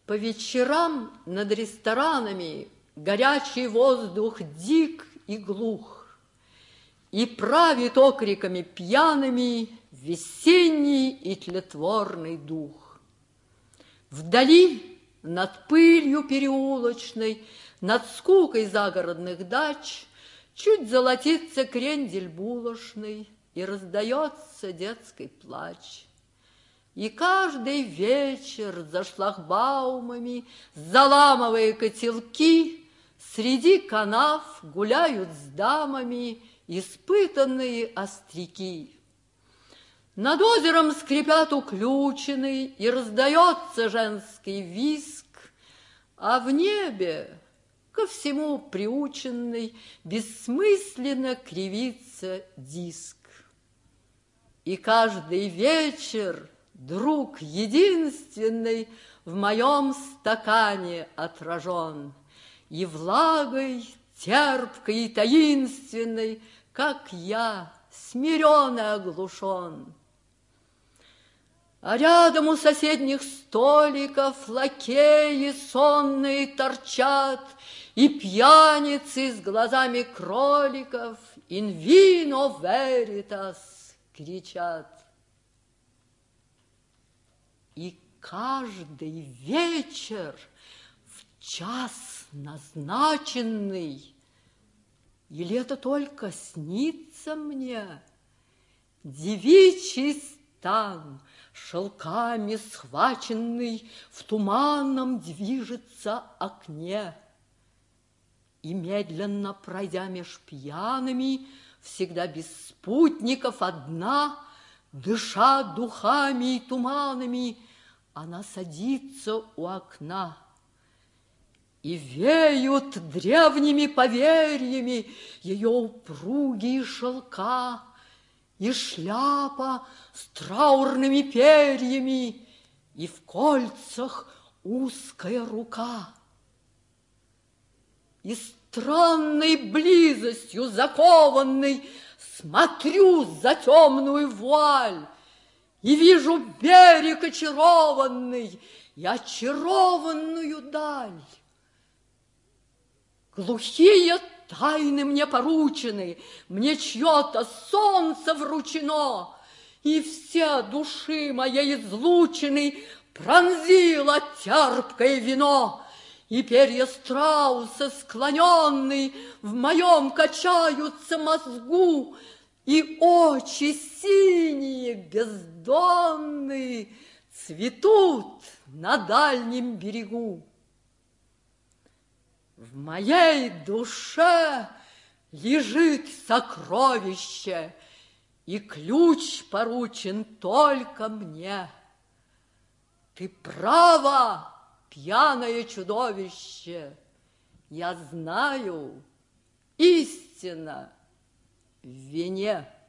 По вечерам над ресторанами горячий воздух дик и глух, и правит окриками пьяными весенний и тлетворный дух. Вдали, над пылью переулочной, над скукой загородных дач, чуть золотится крендель булочный, и раздается детский плач. И каждый вечер за шлагбаумами, заламывая котелки, среди канав гуляют с дамами испытанные остряки. Над озером скрипят уключины, и раздается женский визг, а в небе, ко всему приученный, бессмысленно кривится диск. И каждый вечер друг единственный в моем стакане отражен, и влагой терпкой и таинственной, как я, смирен и оглушен. А рядом у соседних столиков лакеи сонные торчат, и пьяницы с глазами кроликов «In vino veritas» кричат. И каждый вечер в час назначенный, или это только снится мне, девичий стан, шелками схваченный, в туманном движется окне. И медленно пройдя меж пьяными, всегда без спутников одна, дыша духами и туманами, она садится у окна. И веют древними поверьями ее упругие шелка, и шляпа с траурными перьями, и в кольцах узкая рука. И странной близостью закованной смотрю за темную вуаль, и вижу берег очарованный и очарованную даль. Глухие тайны мне поручены, мне чье-то солнце вручено, и все души моей излученной пронзило терпкое вино, и перья страуса склоненные в моем качаются мозгу, и очи синие бездонные цветут на дальнем берегу. В моей душе лежит сокровище, и ключ поручен только мне. Ты права, пьяное чудовище, я знаю, истина в вине.